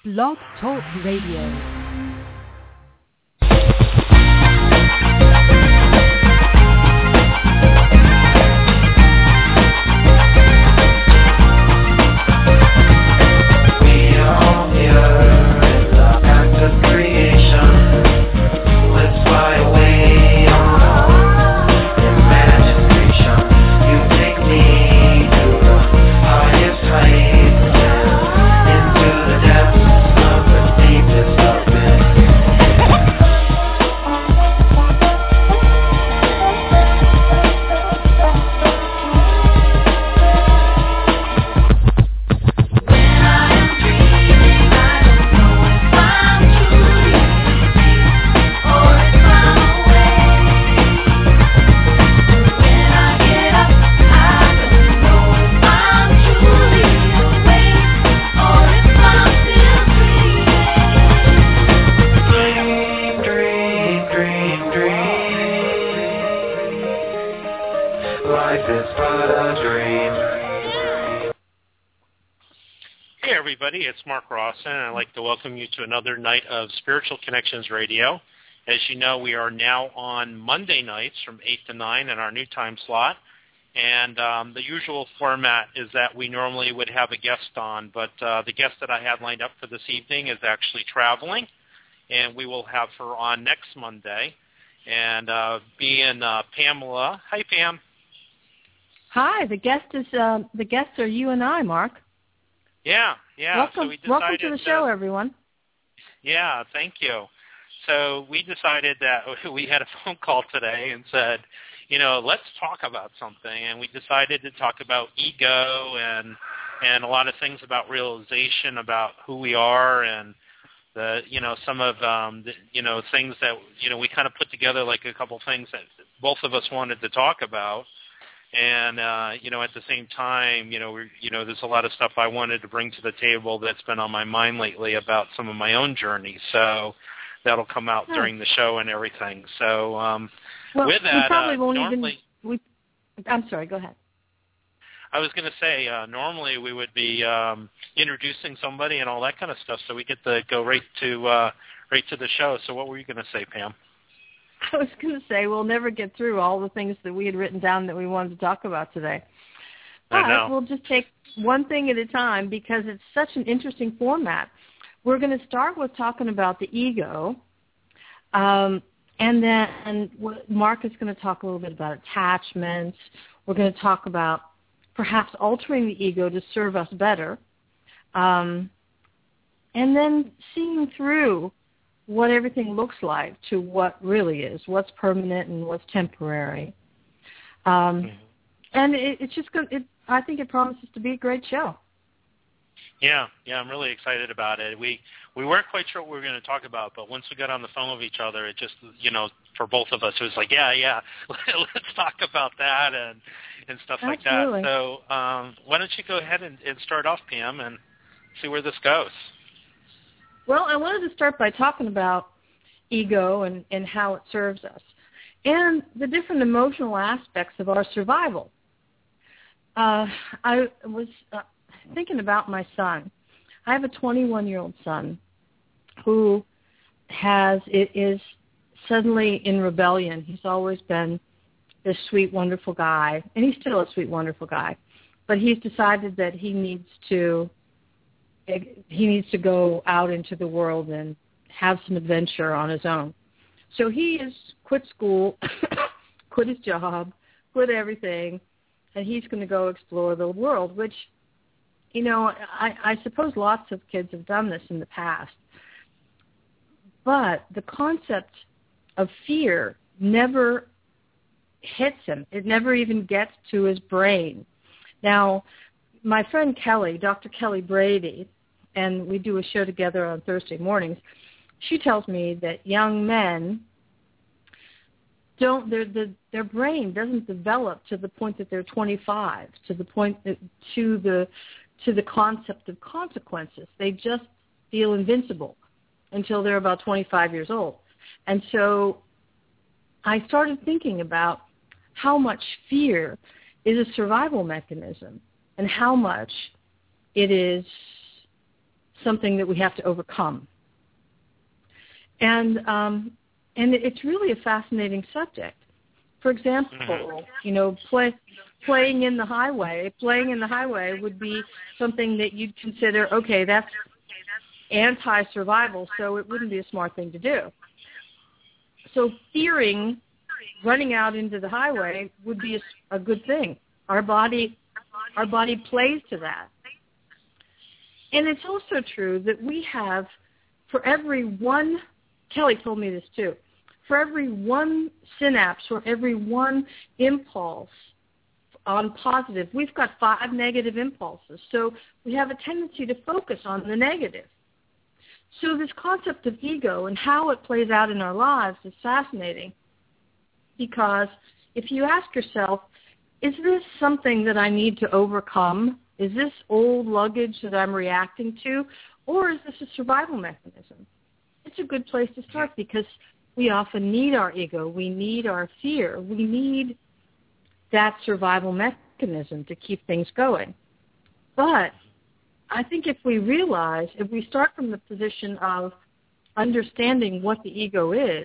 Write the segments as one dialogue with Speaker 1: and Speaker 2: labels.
Speaker 1: Blog Talk Radio.
Speaker 2: It's Mark Rawson, and I'd like to welcome you to another night of Spiritual Connections Radio. As you know, we are now on Monday nights from 8 to 9 in our new time slot, and the usual format is that we normally would have a guest on, but the guest that I have lined up for this evening is actually traveling, and we will have her on next Monday, and being Pamela. Hi, Pam.
Speaker 1: Hi, the guests are you and I, Mark.
Speaker 2: Yeah.
Speaker 1: Welcome to the show, everyone.
Speaker 2: Yeah, thank you. So we decided that we had a phone call today and said, let's talk about something. And we decided to talk about ego and a lot of things about realization, about who we are, and some of the things that we kind of put together, like a couple things that both of us wanted to talk about. And, at the same time, there's a lot of stuff I wanted to bring to the table that's been on my mind lately about some of my own journey. So that'll come out during the show and everything. So with that,
Speaker 1: we probably won't I'm sorry, go ahead.
Speaker 2: I was going to say, normally we would be introducing somebody and all that kind of stuff, so we get to go right to the show. So what were you going to say, Pam?
Speaker 1: I was going to say we'll never get through all the things that we had written down that we wanted to talk about today. But we'll just take one thing at a time because it's such an interesting format. We're going to start with talking about the ego, and then Mark is going to talk a little bit about attachments. We're going to talk about perhaps altering the ego to serve us better, and then seeing through what everything looks like to what really is, what's permanent and what's temporary. And it's just good. I think it promises to be a great show.
Speaker 2: Yeah, I'm really excited about it. We weren't quite sure what we were going to talk about, but once we got on the phone with each other, it just, for both of us, it was like, yeah, let's talk about that and stuff like that. So why don't you go ahead and start off, Pam, and see where this goes.
Speaker 1: Well, I wanted to start by talking about ego and how it serves us and the different emotional aspects of our survival. I was thinking about my son. I have a 21-year-old son who is suddenly in rebellion. He's always been this sweet, wonderful guy, and he's still a sweet, wonderful guy, but he's decided that he needs to go out into the world and have some adventure on his own. So he has quit school, quit his job, quit everything, and he's going to go explore the world, which, I suppose lots of kids have done this in the past. But the concept of fear never hits him. It never even gets to his brain. Now, my friend Kelly, Dr. Kelly Brady, and we do a show together on Thursday mornings, she tells me that young men their brain doesn't develop to the point that they're 25, to the point that, to the concept of consequences. They just feel invincible until they're about 25 years old. And so I started thinking about how much fear is a survival mechanism and how much it is something that we have to overcome. And it's really a fascinating subject. For example, playing in the highway. Playing in the highway would be something that you'd consider, okay, that's anti-survival, so it wouldn't be a smart thing to do. So fearing running out into the highway would be a good thing. Our body plays to that. And it's also true that we have, for every one, Kelly told me this too, for every one synapse or every one impulse on positive, we've got 5 negative impulses. So we have a tendency to focus on the negative. So this concept of ego and how it plays out in our lives is fascinating, because if you ask yourself, is this something that I need to overcome? Is this old luggage that I'm reacting to? Or is this a survival mechanism? It's a good place to start, because we often need our ego. We need our fear. We need that survival mechanism to keep things going. But I think if we start from the position of understanding what the ego is,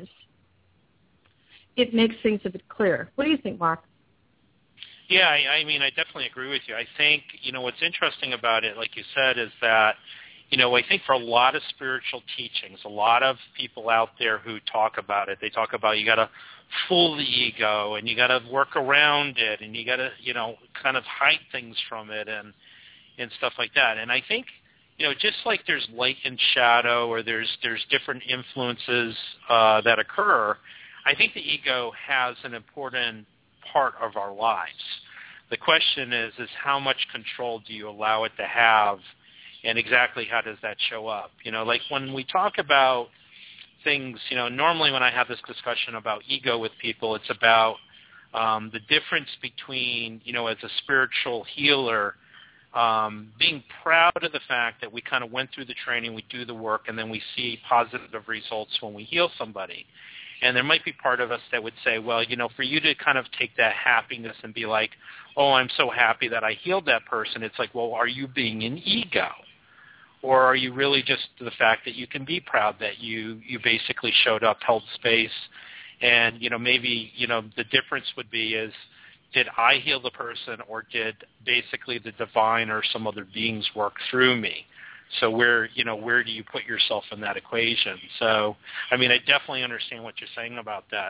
Speaker 1: it makes things a bit clearer. What do you think, Mark?
Speaker 2: Yeah, I mean, I definitely agree with you. I think, what's interesting about it, like you said, is that, I think for a lot of spiritual teachings, a lot of people out there who talk about it, they talk about you got to fool the ego and you got to work around it and you got to, kind of hide things from it and stuff like that. And I think, just like there's light and shadow, or there's different influences that occur, I think the ego has an important part of our lives. The question is how much control do you allow it to have, and exactly how does that show up? Like when we talk about things, normally when I have this discussion about ego with people, it's about the difference between, as a spiritual healer, being proud of the fact that we kind of went through the training, we do the work, and then we see positive results when we heal somebody. And there might be part of us that would say, well, for you to kind of take that happiness and be like, oh, I'm so happy that I healed that person. It's like, well, are you being an ego? Or are you really just the fact that you can be proud that you basically showed up, held space, and, maybe, the difference would be is, did I heal the person, or did basically the divine or some other beings work through me? So where do you put yourself in that equation? So, I mean, I definitely understand what you're saying about that.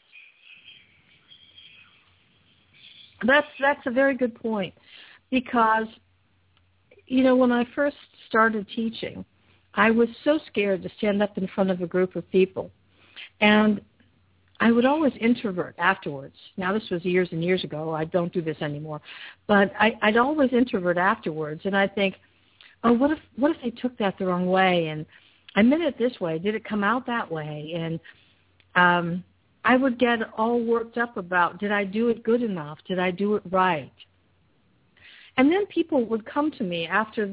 Speaker 1: That's a very good point, because, when I first started teaching, I was so scared to stand up in front of a group of people. And I would always introvert afterwards. Now, this was years and years ago. I don't do this anymore. But I'd always introvert afterwards, and I'd think, oh, what if they took that the wrong way? And I meant it this way. Did it come out that way? And I would get all worked up about, did I do it good enough? Did I do it right? And then people would come to me after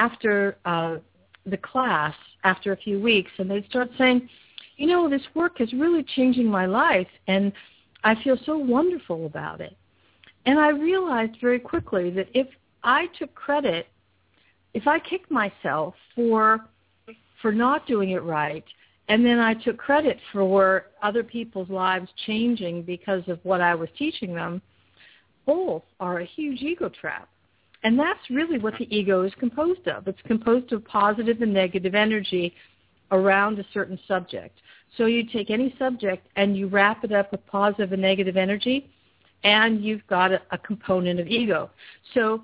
Speaker 1: the class, after a few weeks, and they'd start saying, this work is really changing my life, and I feel so wonderful about it. And I realized very quickly that if I took credit, if I kicked myself for not doing it right, and then I took credit for other people's lives changing because of what I was teaching them, both are a huge ego trap. And that's really what the ego is composed of. It's composed of positive and negative energy around a certain subject. So you take any subject and you wrap it up with positive and negative energy, and you've got a component of ego. So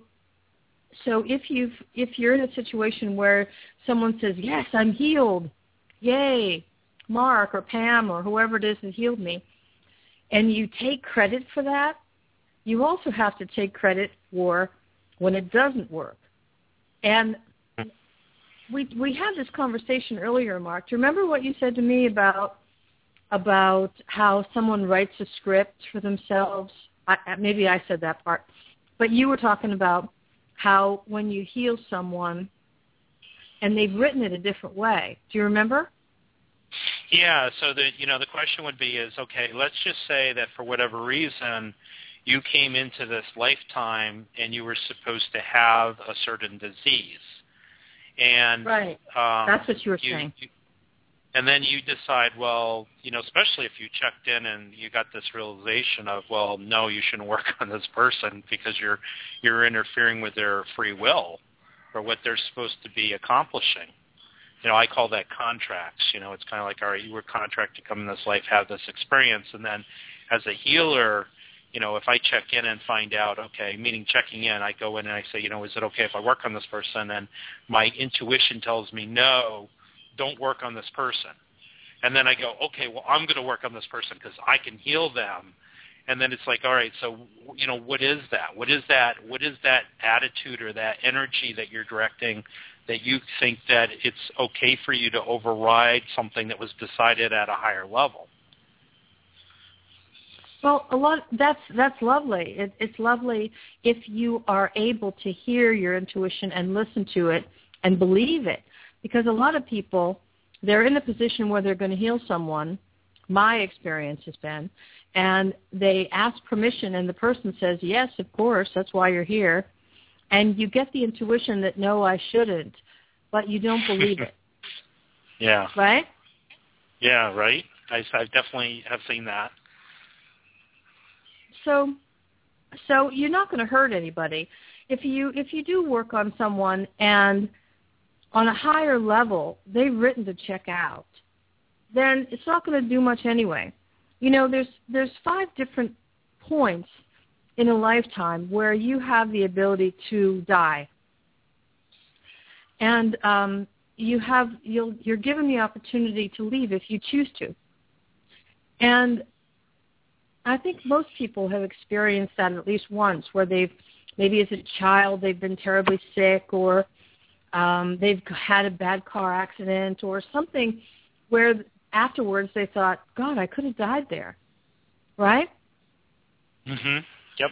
Speaker 1: if you're in a situation where someone says, yes, I'm healed, yay, Mark or Pam or whoever it is that healed me, and you take credit for that, you also have to take credit for when it doesn't work. And we had this conversation earlier, Mark. Do you remember what you said to me about how someone writes a script for themselves? Maybe I said that part. But you were talking about how when you heal someone and they've written it a different way. Do you remember?
Speaker 2: Yeah, so the question would be is, okay, let's just say that for whatever reason you came into this lifetime and you were supposed to have a certain disease. And
Speaker 1: right. That's what you were saying.
Speaker 2: And then you decide, well, especially if you checked in and you got this realization of, well, no, you shouldn't work on this person because you're interfering with their free will or what they're supposed to be accomplishing. I call that contracts. It's kind of like, all right, you were contracted to come in this life, have this experience, and then as a healer, if I check in and find out, okay, meaning checking in, I go in and I say, is it okay if I work on this person? And my intuition tells me, no, don't work on this person. And then I go, okay, well, I'm going to work on this person because I can heal them. And then it's like, all right, so, what is that? What is that attitude or that energy that you're directing that you think that it's okay for you to override something that was decided at a higher level?
Speaker 1: Well, that's lovely. It's lovely if you are able to hear your intuition and listen to it and believe it. Because a lot of people, they're in a position where they're going to heal someone, my experience has been, and they ask permission and the person says, yes, of course, that's why you're here. And you get the intuition that, no, I shouldn't, but you don't believe it.
Speaker 2: Yeah.
Speaker 1: Right?
Speaker 2: Yeah, right. I definitely have seen that.
Speaker 1: So you're not going to hurt anybody. If you do work on someone and on a higher level they've written to check out, then it's not going to do much anyway. There's 5 different points in a lifetime where you have the ability to die, and you're given the opportunity to leave if you choose to. And I think most people have experienced that at least once, where maybe as a child they've been terribly sick, or they've had a bad car accident or something where afterwards they thought, God, I could have died there. Right?
Speaker 2: Mm-hmm. Yep.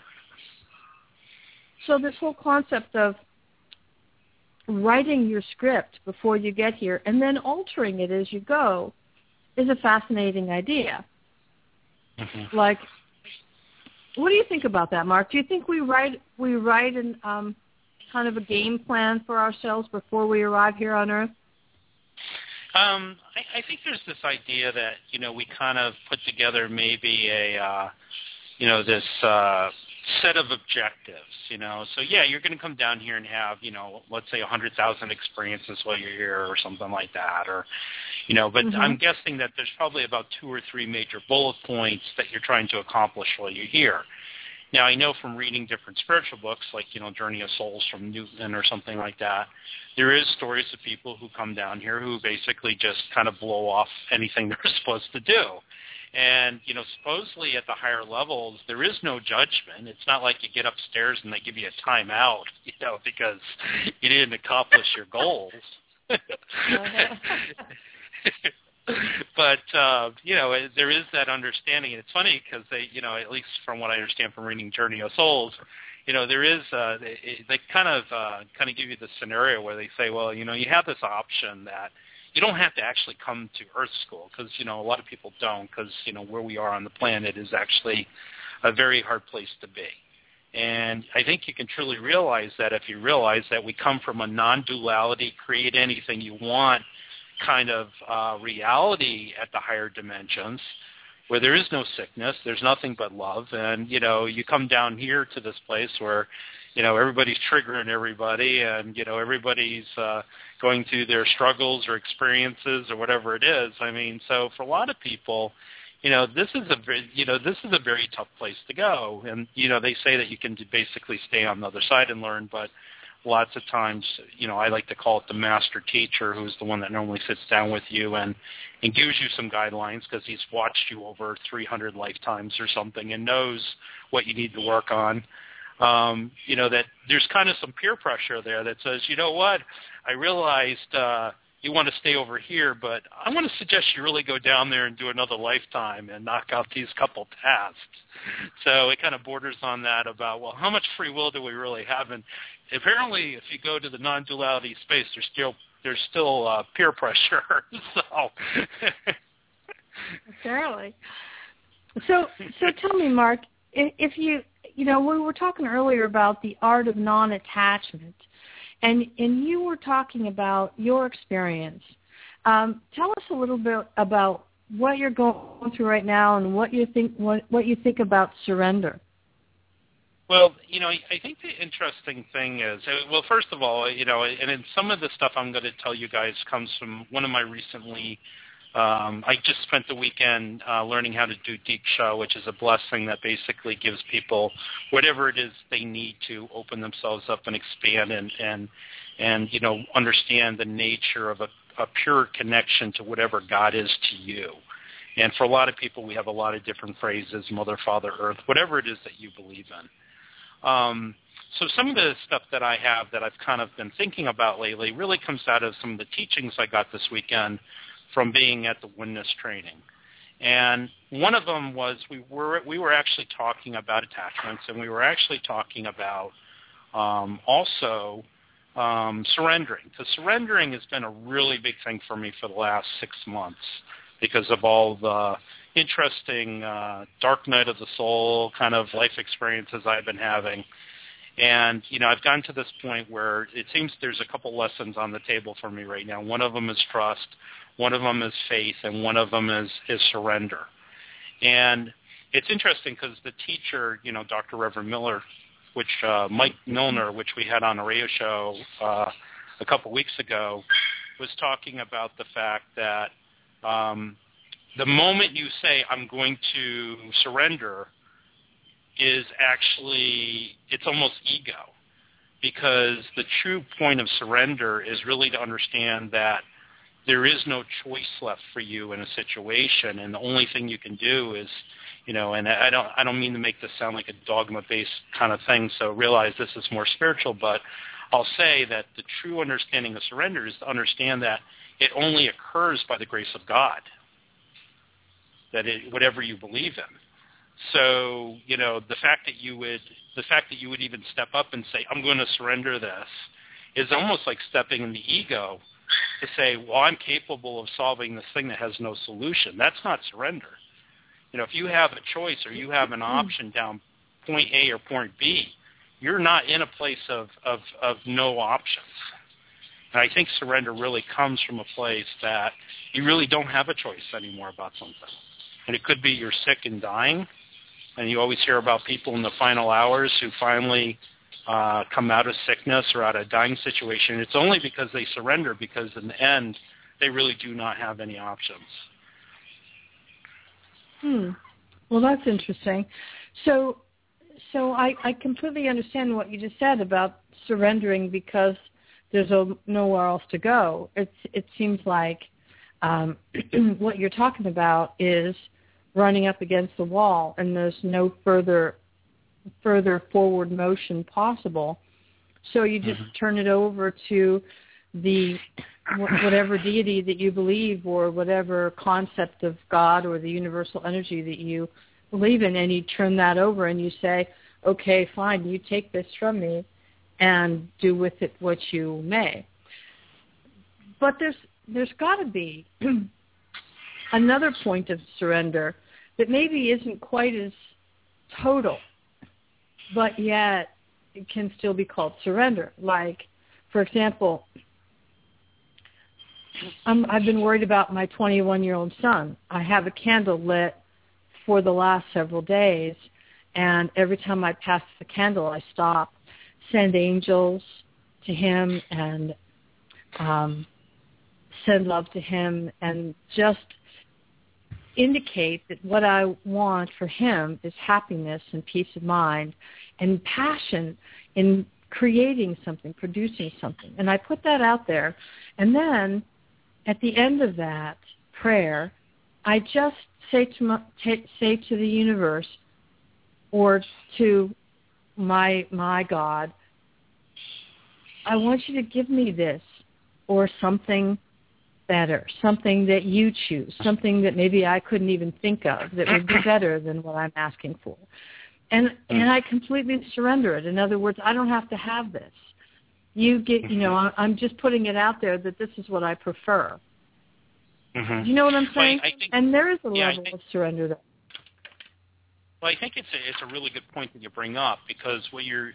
Speaker 1: So this whole concept of writing your script before you get here and then altering it as you go is a fascinating idea. Mm-hmm. Like, what do you think about that, Mark? Do you think we write in kind of a game plan for ourselves before we arrive here on Earth?
Speaker 2: I think there's this idea that, we kind of put together maybe this set of objectives, So, yeah, you're going to come down here and have, let's say 100,000 experiences while you're here or something like that. Or, but mm-hmm. I'm guessing that there's probably about 2 or 3 major bullet points that you're trying to accomplish while you're here. Now, I know from reading different spiritual books, like, Journey of Souls from Newton or something like that, there is stories of people who come down here who basically just kind of blow off anything they're supposed to do. And, supposedly at the higher levels, there is no judgment. It's not like you get upstairs and they give you a timeout, because you didn't accomplish your goals. But, there is that understanding. And it's funny because they, at least from what I understand from reading Journey of Souls, there is, they kind of give you the scenario where they say, well, you have this option that you don't have to actually come to Earth School because, a lot of people don't because, where we are on the planet is actually a very hard place to be. And I think you can truly realize that if you realize that we come from a non-duality, create anything you want kind of reality at the higher dimensions where there is no sickness, there's nothing but love. And, you come down here to this place where, everybody's triggering everybody and, everybody's going through their struggles or experiences or whatever it is. I mean, so for a lot of people, this is a very tough place to go. And, they say that you can basically stay on the other side and learn, but lots of times, I like to call it the master teacher, who's the one that normally sits down with you and gives you some guidelines because he's watched you over 300 lifetimes or something and knows what you need to work on. That there's kind of some peer pressure there that says, you know what, I realized you want to stay over here, but I want to suggest you really go down there and do another lifetime and knock out these couple tasks. So it kind of borders on that about, well, how much free will do we really have? And apparently, if you go to the non-duality space, there's still peer pressure. So
Speaker 1: apparently. So tell me, Mark, if we were talking earlier about the art of non-attachment, And you were talking about your experience. Tell us a little bit about what you're going through right now and what you think about surrender.
Speaker 2: Well, I think the interesting thing is, well, first of all, and in some of the stuff I'm going to tell you guys comes from one of my recently, I just spent the weekend learning how to do Diksha, which is a blessing that basically gives people whatever it is they need to open themselves up and expand and understand the nature of a pure connection to whatever God is to you. And for a lot of people, we have a lot of different phrases, Mother, Father, Earth, whatever it is that you believe in. So some of the stuff that I have that I've kind of been thinking about lately really comes out of some of the teachings I got this weekend from being at the Oneness training. And one of them was we were actually talking about attachments, and we were actually talking about also surrendering. Because surrendering has been a really big thing for me for the last 6 months because of all the interesting dark night of the soul kind of life experiences I've been having. And, I've gotten to this point where it seems there's a couple lessons on the table for me right now. One of them is trust, one of them is faith, and one of them is surrender. And it's interesting because the teacher, Dr. Reverend Miller, which Mike Milner, which we had on a radio show a couple weeks ago, was talking about the fact that the moment you say, I'm going to surrender, is actually, it's almost ego. Because the true point of surrender is really to understand that there is no choice left for you in a situation, and the only thing you can do is, and I don't mean to make this sound like a dogma-based kind of thing, so realize this is more spiritual, but I'll say that the true understanding of surrender is to understand that it only occurs by the grace of God. That whatever you believe in. So, the fact that you would even step up and say, I'm going to surrender this, is almost like stepping in the ego to say, well, I'm capable of solving this thing that has no solution. That's not surrender. If you have a choice or you have an option down point A or point B, you're not in a place of no options. And I think surrender really comes from a place that you really don't have a choice anymore about something. And it could be you're sick and dying, and you always hear about people in the final hours who finally come out of sickness or out of a dying situation. It's only because they surrender, because in the end, they really do not have any options.
Speaker 1: Well, that's interesting. So I completely understand what you just said about surrendering because there's nowhere else to go. It seems like what you're talking about is running up against the wall, and there's no further forward motion possible. So you just turn it over to the whatever deity that you believe, or whatever concept of God or the universal energy that you believe in, and you turn that over and you say, okay, fine, you take this from me and do with it what you may. But there's got to be another point of surrender that maybe isn't quite as total, but yet it can still be called surrender. Like, for example, I've been worried about my 21-year-old son. I have a candle lit for the last several days, and every time I pass the candle, I stop, send angels to him, and send love to him, and just indicate that what I want for him is happiness and peace of mind and passion in creating something, producing something. And I put that out there. And then at the end of that prayer, I just say to the universe or to my God, I want you to give me this or something better, something that you choose, something that maybe I couldn't even think of that would be better than what I'm asking for. And I completely surrender it. In other words, I don't have to have this. You get, I'm just putting it out there that this is what I prefer. Do you know what I'm saying?
Speaker 2: Well, I think,
Speaker 1: and there is a level of surrender there.
Speaker 2: Well, I think it's a really good point that you bring up, because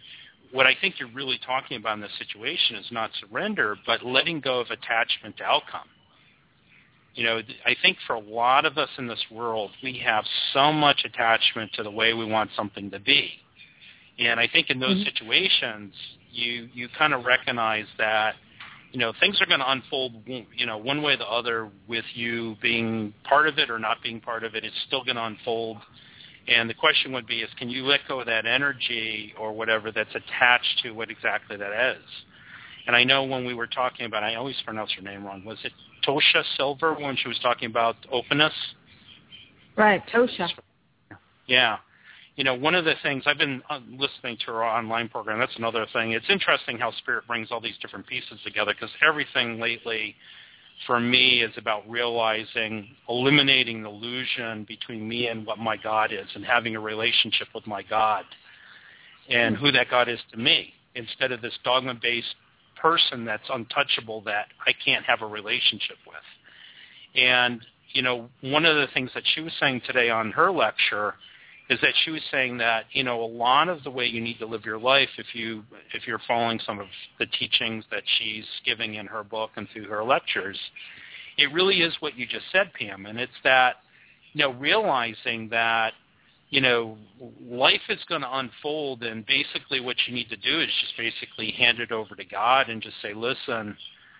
Speaker 2: what I think you're really talking about in this situation is not surrender, but letting go of attachment to outcome. I think for a lot of us in this world, we have so much attachment to the way we want something to be. And I think in those situations, you kind of recognize that, things are going to unfold, one way or the other with you being part of it or not being part of it. It's still going to unfold. And the question would be can you let go of that energy or whatever that's attached to what exactly that is? And I know when we were talking about, I always pronounce her name wrong, was it Tosha Silver when she was talking about openness?
Speaker 1: Right, Tosha.
Speaker 2: Yeah. One of the things, I've been listening to her online program, that's another thing. It's interesting how Spirit brings all these different pieces together because everything lately for me is about eliminating the illusion between me and what my God is and having a relationship with my God and who that God is to me instead of this dogma-based person that's untouchable that I can't have a relationship with. And, one of the things that she was saying today on her lecture is that she was saying that, a lot of the way you need to live your life, if you're following some of the teachings that she's giving in her book and through her lectures, it really is what you just said, Pam, and it's that, realizing that, life is going to unfold, and basically what you need to do is just basically hand it over to God and just say, listen,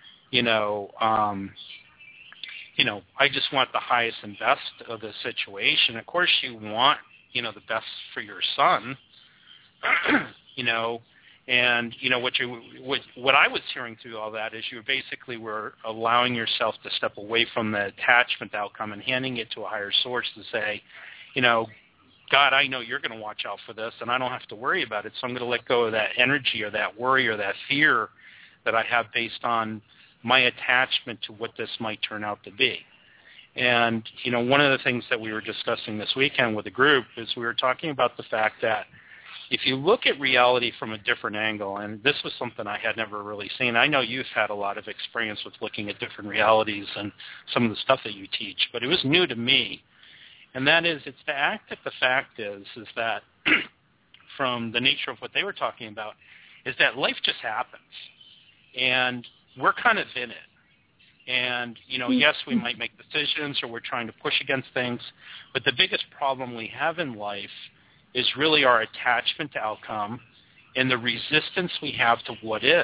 Speaker 2: I just want the highest and best of the situation. Of course, you want, the best for your son, and, what I was hearing through all that is you basically were allowing yourself to step away from the attachment outcome and handing it to a higher source to say, God, I know you're going to watch out for this, and I don't have to worry about it, so I'm going to let go of that energy or that worry or that fear that I have based on my attachment to what this might turn out to be. And, one of the things that we were discussing this weekend with the group is we were talking about the fact that if you look at reality from a different angle, and this was something I had never really seen. I know you've had a lot of experience with looking at different realities and some of the stuff that you teach, but it was new to me. And that is, it's the fact is that from the nature of what they were talking about, is that life just happens. And we're kind of in it. And, yes, we might make decisions or we're trying to push against things, but the biggest problem we have in life is really our attachment to outcome and the resistance we have to what is.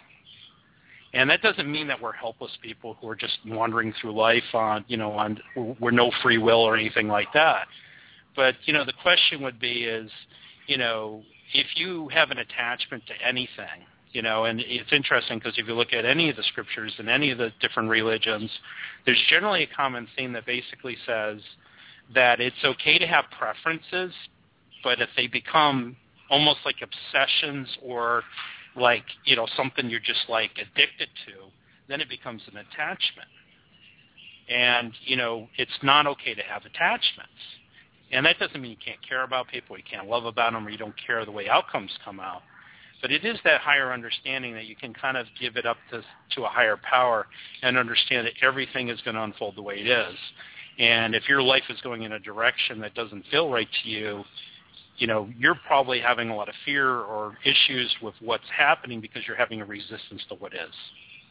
Speaker 2: And that doesn't mean that we're helpless people who are just wandering through life we're no free will or anything like that. But, the question would be is, if you have an attachment to anything, and it's interesting because if you look at any of the scriptures and any of the different religions, there's generally a common theme that basically says that it's okay to have preferences, but if they become almost like obsessions or like, something you're just like addicted to, then it becomes an attachment. And, it's not okay to have attachments. And that doesn't mean you can't care about people, you can't love about them, or you don't care the way outcomes come out. But it is that higher understanding that you can kind of give it up to a higher power and understand that everything is going to unfold the way it is. And if your life is going in a direction that doesn't feel right to you, you're probably having a lot of fear or issues with what's happening because you're having a resistance to what is.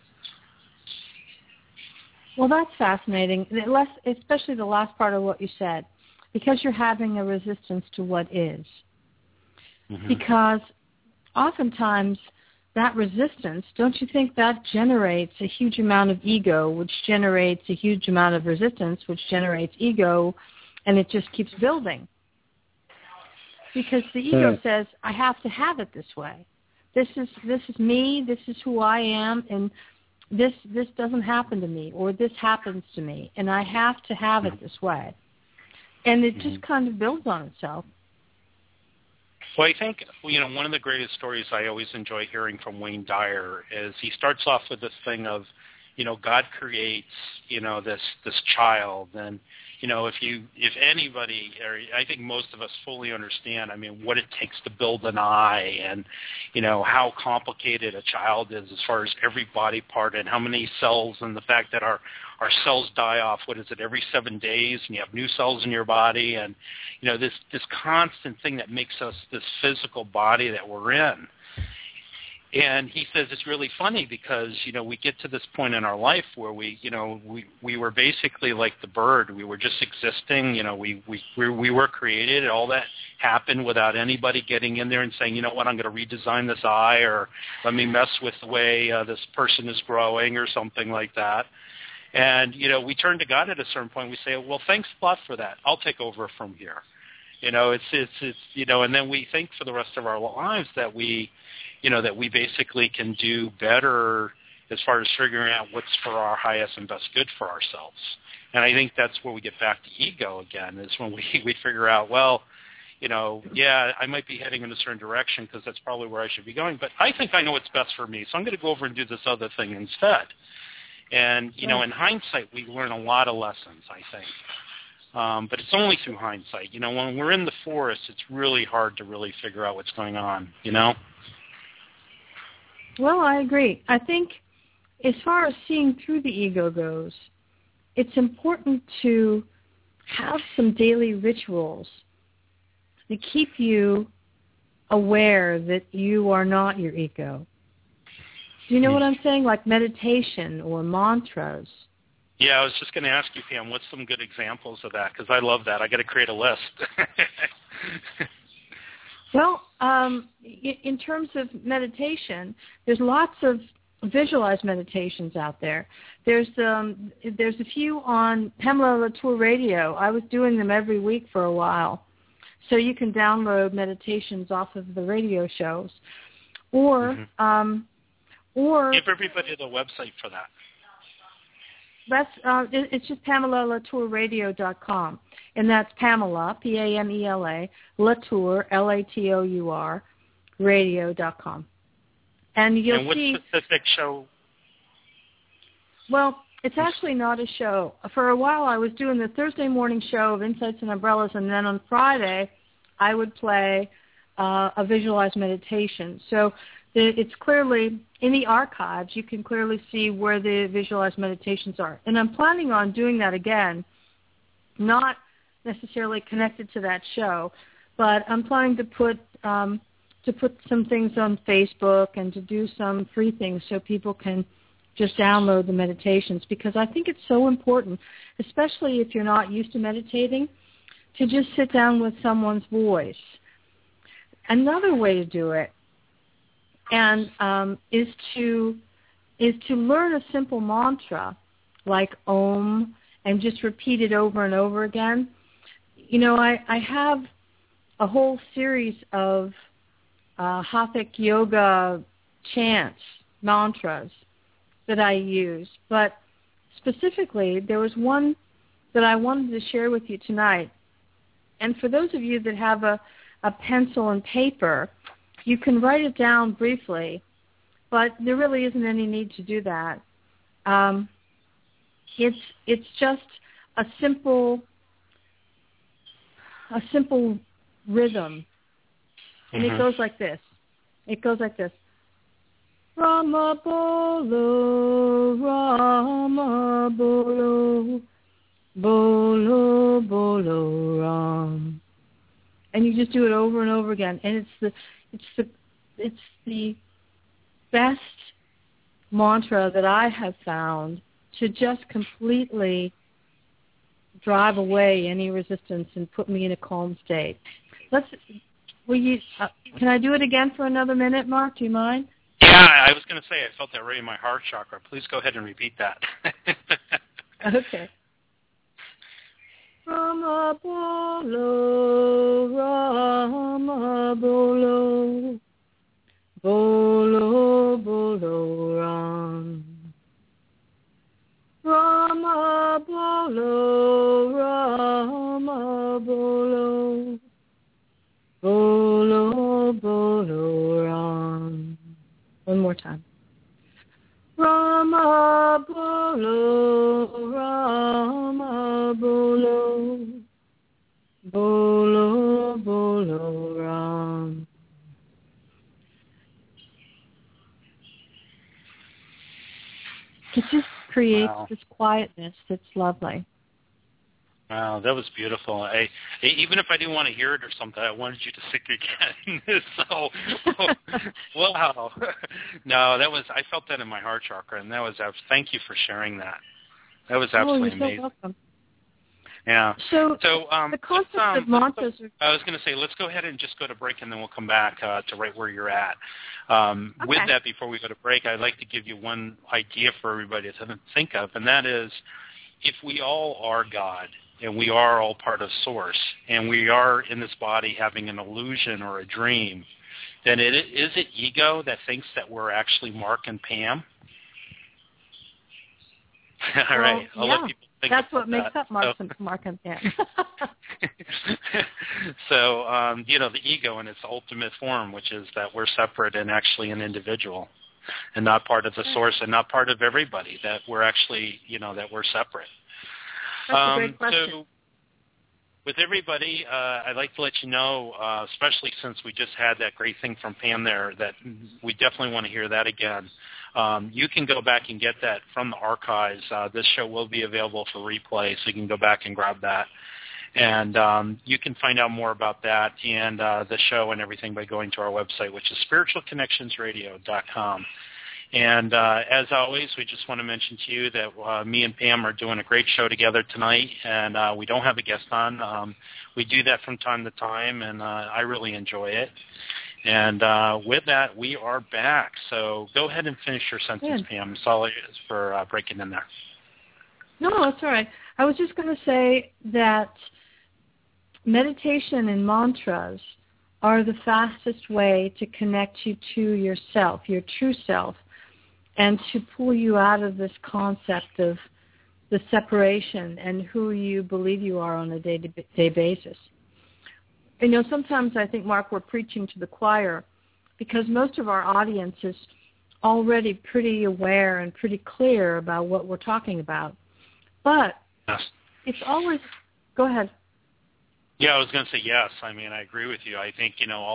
Speaker 1: Well, that's fascinating, especially the last part of what you said, because you're having a resistance to what is. Mm-hmm. Because oftentimes that resistance, don't you think that generates a huge amount of ego, which generates a huge amount of resistance, which generates ego, and it just keeps building? Because the ego says, I have to have it this way. This is me, this is who I am, and this doesn't happen to me, or this happens to me, and I have to have it this way. And it just kind of builds on itself.
Speaker 2: Well, I think, one of the greatest stories I always enjoy hearing from Wayne Dyer is he starts off with this thing of, God creates, this child, and, if anybody, or I think most of us fully understand, what it takes to build an eye and, how complicated a child is as far as every body part and how many cells, and the fact that our cells die off, every 7 days, and you have new cells in your body, and, this constant thing that makes us this physical body that we're in. And he says it's really funny because, we get to this point in our life where we were basically like the bird. We were just existing. We were created. All that happened without anybody getting in there and saying, you know what, I'm going to redesign this eye, or let me mess with the way this person is growing or something like that. And, we turn to God at a certain point. We say, well, thanks a lot for that. I'll take over from here. It's and then we think for the rest of our lives that we basically can do better as far as figuring out what's for our highest and best good for ourselves. And I think that's where we get back to ego again, is when we figure out, well, I might be heading in a certain direction because that's probably where I should be going, but I think I know what's best for me, so I'm going to go over and do this other thing instead. And, in hindsight, we learn a lot of lessons, I think. But it's only through hindsight. When we're in the forest, it's really hard to really figure out what's going on,
Speaker 1: Well, I agree. I think as far as seeing through the ego goes, it's important to have some daily rituals to keep you aware that you are not your ego. Do you know what I'm saying? Like meditation or mantras.
Speaker 2: Yeah, I was just going to ask you, Pam, what's some good examples of that? Because I love that. I got to create a list.
Speaker 1: Well, in terms of meditation, there's lots of visualized meditations out there. There's a few on Pamela Latour Radio. I was doing them every week for a while. So you can download meditations off of the radio shows. Or
Speaker 2: give everybody the website for that.
Speaker 1: That's it's just PamelaLatourRadio.com, and that's Pamela, Pamela, Latour, Latour, radio.com. And you'll see.
Speaker 2: And what specific show?
Speaker 1: Well, it's actually not a show. For a while, I was doing the Thursday morning show of Insights and Umbrellas, and then on Friday, I would play a visualized meditation. So it's clearly in the archives. You can clearly see where the visualized meditations are. And I'm planning on doing that again, not necessarily connected to that show, but I'm planning to put some things on Facebook and to do some free things so people can just download the meditations, because I think it's so important, especially if you're not used to meditating, to just sit down with someone's voice. Another way to do it and is to learn a simple mantra like Om and just repeat it over and over again. I have a whole series of Hatha yoga chants, mantras that I use, but specifically there was one that I wanted to share with you tonight. And for those of you that have a pencil and paper, you can write it down briefly, but there really isn't any need to do that. It's just a simple rhythm, and it goes like this. Rama bolo, Rama bolo, bolo bolo Ram. And you just do it over and over again, and it's the best mantra that I have found to just completely drive away any resistance and put me in a calm state. Can I do it again for another minute, Mark? Do you mind?
Speaker 2: Yeah, I was going to say I felt that right in my heart chakra. Please go ahead and repeat that.
Speaker 1: Okay. Rama bolo, Rama bolo, bolo bolo Ram. Rama bolo, Rama bolo, bolo bolo Ram. One more time. Rama bolo, Rama bolo, bolo bolo Ram. It just creates this quietness that's lovely.
Speaker 2: Wow, that was beautiful. Even if I didn't want to hear it or something, I wanted you to sing again. So, wow. No, I felt that in my heart chakra, and thank you for sharing that. That was absolutely amazing.
Speaker 1: You're so welcome.
Speaker 2: Yeah.
Speaker 1: So the concept of mantras.
Speaker 2: I was going to say, let's go ahead and just go to break, and then we'll come back to right where you're at.
Speaker 1: Okay.
Speaker 2: With that, before we go to break, I'd like to give you one idea for everybody to think of, and that is, if we all are God, and we are all part of Source, and we are in this body having an illusion or a dream, then is it ego that thinks that we're actually Mark and Pam? All right. I'll let people think
Speaker 1: that's what
Speaker 2: that.
Speaker 1: makes up Mark and Pam.
Speaker 2: So, the ego in its ultimate form, which is that we're separate and actually an individual and not part of the Source and not part of everybody, that we're actually, that we're separate.
Speaker 1: That's a great question.
Speaker 2: So with everybody, I'd like to let you know, especially since we just had that great thing from Pam there, that we definitely want to hear that again. You can go back and get that from the archives. This show will be available for replay, so you can go back and grab that. And you can find out more about that and the show and everything by going to our website, which is spiritualconnectionsradio.com. And as always, we just want to mention to you that me and Pam are doing a great show together tonight, and we don't have a guest on. We do that from time to time, and I really enjoy it. And with that, we are back. So go ahead and finish your sentence, Pam. Sorry for breaking in there.
Speaker 1: No, that's all right. I was just going to say that meditation and mantras are the fastest way to connect you to yourself, your true self, and to pull you out of this concept of the separation and who you believe you are on a day-to-day basis. Sometimes I think, Mark, we're preaching to the choir because most of our audience is already pretty aware and pretty clear about what we're talking about. But it's always – go ahead.
Speaker 2: Yeah, I was going to say yes. I mean, I agree with you. I think,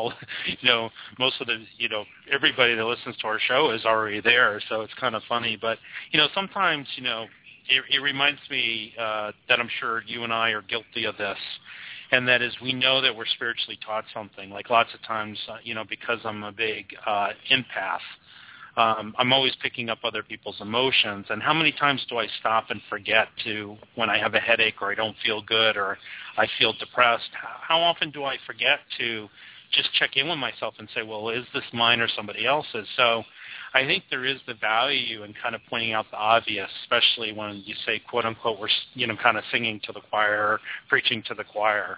Speaker 2: most of the, everybody that listens to our show is already there, so it's kind of funny. But, sometimes, it reminds me that I'm sure you and I are guilty of this, and that is we know that we're spiritually taught something. Like lots of times, because I'm a big empath, I'm always picking up other people's emotions. And how many times do I stop and forget when I have a headache or I don't feel good or I feel depressed, how often do I forget to just check in with myself and say, well, is this mine or somebody else's? So I think there is the value in kind of pointing out the obvious, especially when you say, quote unquote, we're, kind of singing to the choir, preaching to the choir,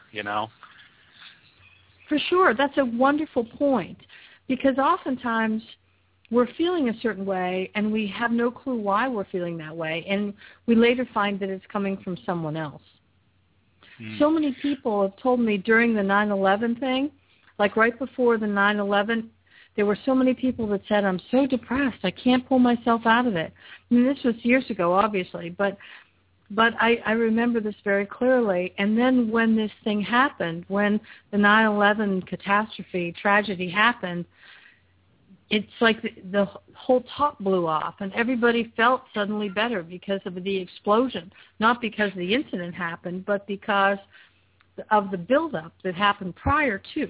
Speaker 1: For sure. That's a wonderful point, because oftentimes we're feeling a certain way, and we have no clue why we're feeling that way, and we later find that it's coming from someone else. So many people have told me during the 9/11 thing, like right before the 9/11, there were so many people that said, I'm so depressed, I can't pull myself out of it. I mean, this was years ago, obviously, but I remember this very clearly. And then when this thing happened, when the 9/11 catastrophe, tragedy happened, it's like the whole top blew off, and everybody felt suddenly better because of the explosion, not because the incident happened, but because of the buildup that happened prior to.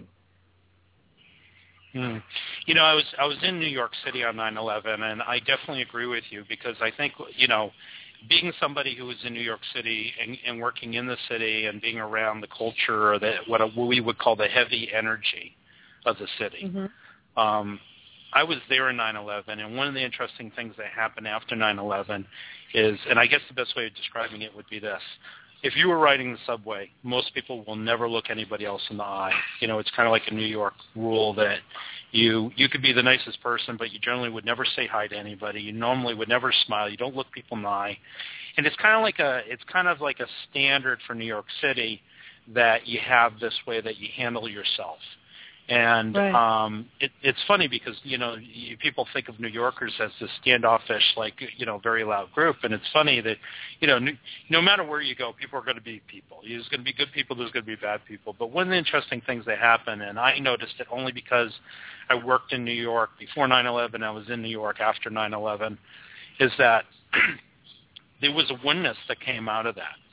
Speaker 2: I was in New York City on 9/11, and I definitely agree with you, because I think, being somebody who was in New York City and working in the city and being around the culture, or what we would call the heavy energy of the city, I was there in 9/11, and one of the interesting things that happened after 9/11 is, and I guess the best way of describing it would be this. If you were riding the subway, most people will never look anybody else in the eye. It's kind of like a New York rule that you could be the nicest person, but you generally would never say hi to anybody. You normally would never smile. You don't look people in the eye. And it's kind of like a standard for New York City that you have this way that you handle yourself. And
Speaker 1: right.
Speaker 2: It's funny because, people think of New Yorkers as this standoffish, very loud group. And it's funny that, no matter where you go, people are going to be people. There's going to be good people, there's going to be bad people. But one of the interesting things that happen, and I noticed it only because I worked in New York before 9/11, I was in New York after 9/11, is that there was a oneness that came out of that.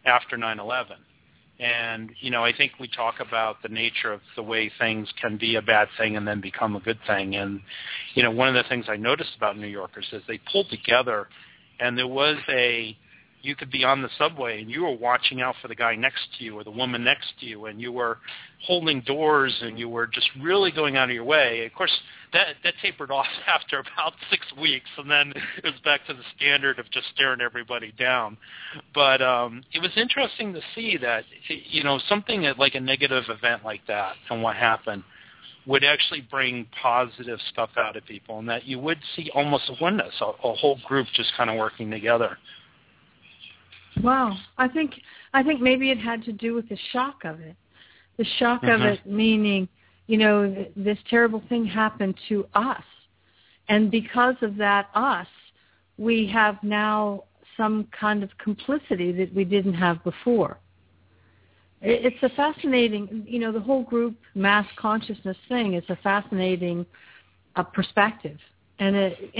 Speaker 2: after 9/11. And, I think we talk about the nature of the way things can be a bad thing and then become a good thing. And, one of the things I noticed about New Yorkers is they pulled together, and there was you could be on the subway and you were watching out for the guy next to you or the woman next to you, and you were holding doors and you were just really going out of your way. Of course, that tapered off after about 6 weeks, and then it was back to the standard of just staring everybody down. But it was interesting to see that, something like a negative event like that and what happened would actually bring positive stuff out of people, and that you would see almost a oneness, a whole group just kind of working together.
Speaker 1: Wow. I think maybe it had to do with the shock of it. The shock of it meaning, this terrible thing happened to us. And because of that us, we have now some kind of complicity that we didn't have before. It's a fascinating, the whole group mass consciousness thing is a fascinating perspective. And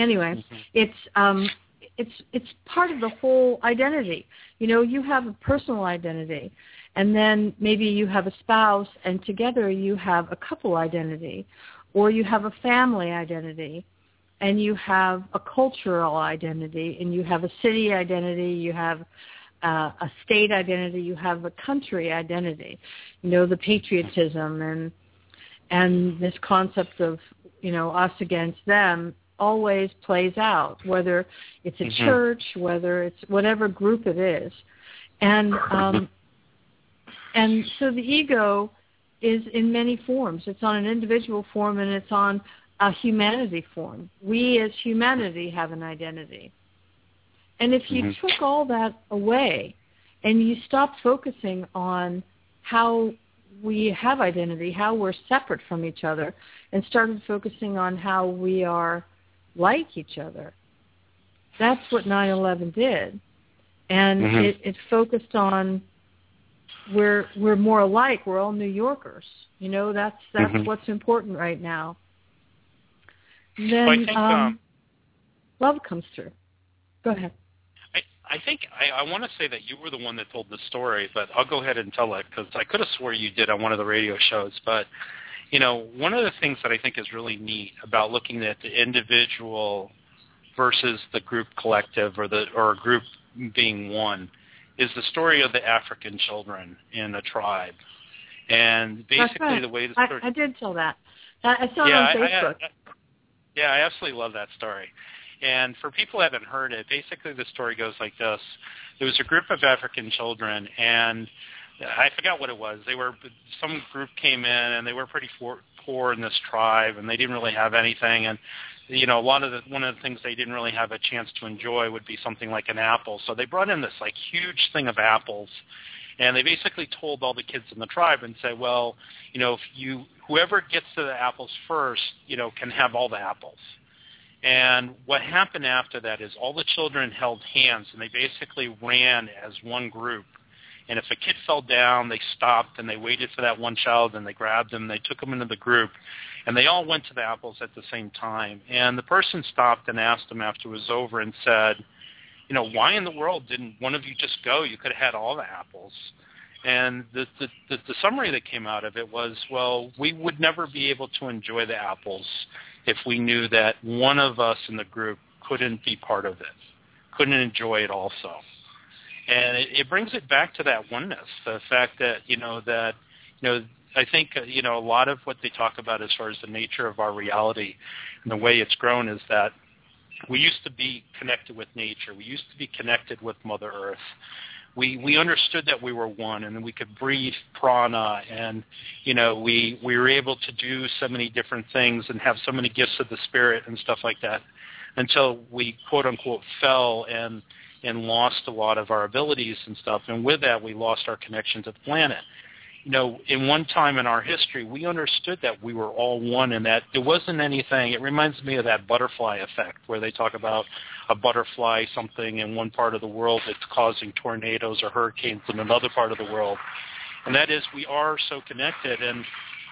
Speaker 1: it's part of the whole identity. You have a personal identity, and then maybe you have a spouse, and together you have a couple identity, or you have a family identity, and you have a cultural identity, and you have a city identity, you have a state identity, you have a country identity, the patriotism and this concept of, us against them always plays out, whether it's a church, whether it's whatever group it is. And so the ego is in many forms. It's on an individual form, and it's on a humanity form. We as humanity have an identity. And if you took all that away and you stopped focusing on how we have identity, how we're separate from each other, and started focusing on how we are like each other, that's what 9/11 did. And it focused on we're more alike. We're all New Yorkers. That's what's important right now. Then
Speaker 2: well, I think,
Speaker 1: love comes through. Go ahead.
Speaker 2: I think I want to say that you were the one that told the story, but I'll go ahead and tell it because I could have swore you did on one of the radio shows. But, one of the things that I think is really neat about looking at the individual versus the group collective or a group being one is the story of the African children in a tribe. And basically the way the story...
Speaker 1: I did tell that. I saw it on Facebook.
Speaker 2: I absolutely love that story. And for people who haven't heard it, basically the story goes like this. There was a group of African children, and I forgot what it was. Some group came in, and they were pretty poor in this tribe, and they didn't really have anything. And one of the things they didn't really have a chance to enjoy would be something like an apple. So they brought in this huge thing of apples, and they basically told all the kids in the tribe and said, well, whoever gets to the apples first, can have all the apples. And what happened after that is all the children held hands, and they basically ran as one group. And if a kid fell down, they stopped, and they waited for that one child, and they grabbed him, and they took him into the group, and they all went to the apples at the same time. And the person stopped and asked them after it was over and said, why in the world didn't one of you just go? You could have had all the apples. And the summary that came out of it was, well, we would never be able to enjoy the apples if we knew that one of us in the group couldn't be part of it, couldn't enjoy it also. And it brings it back to that oneness, the fact that, I think, a lot of what they talk about as far as the nature of our reality and the way it's grown is that we used to be connected with nature. We used to be connected with Mother Earth. We understood that we were one, and we could breathe prana, and we were able to do so many different things and have so many gifts of the spirit and stuff like that, until we quote unquote fell and lost a lot of our abilities and stuff, and with that we lost our connection to the planet. In one time in our history, we understood that we were all one and that there wasn't anything. It reminds me of that butterfly effect where they talk about a butterfly, something in one part of the world that's causing tornadoes or hurricanes in another part of the world. And that is, we are so connected. And